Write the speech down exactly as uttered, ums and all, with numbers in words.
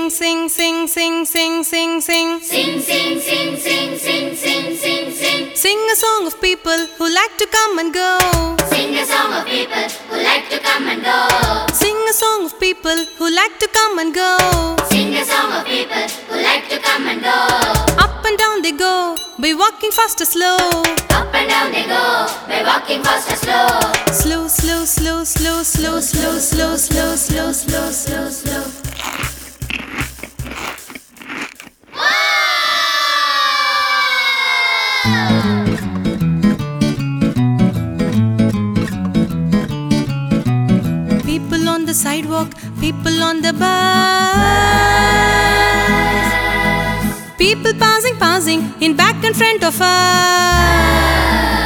sing, sing, sing, sing, sing, sing, sing. Sing, sing, sing, sing, sing, sing, sing, sing. Sing a song of people who like to come and go. Sing a song of people who like to come and go. Sing a song of people who like to come and go. Sing a song of people who like to come and go. Up and down they go, by walking fast or slow. Up and down they go, by walking fast or slow. Slow, slow, slow, slow, slow, slow, slow, slow, slow, slow, slow, slow. People on the sidewalk, people on the bus, people passing, passing in back and front of us.